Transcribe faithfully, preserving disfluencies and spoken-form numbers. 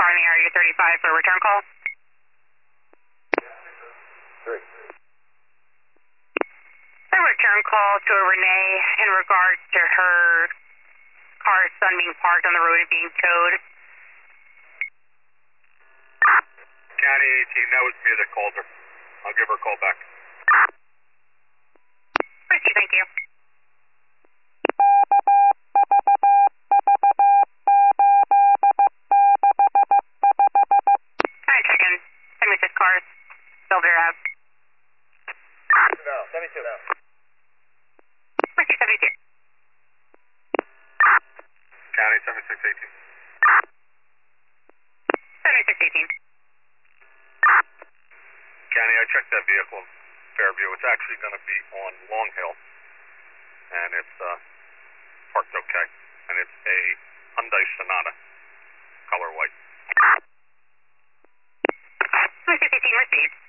car in the area thirty-five for a return call. Three. A return call to a Renee in regards to her car's son being parked on the road and being towed. County eighteen, that was me that called her. I'll give her a call back. Thank you. Alright, check in. seventy-six cars. Belvedere Ave. No, seventy-two. No. seventy-two. County seventy-six eighteen. seventy-six eighteen. County, I checked that vehicle in Fairview. It's actually going to be on Long Hill. And it's uh, parked okay. And it's a Hyundai Sonata, color white. seventy-six eighteen received.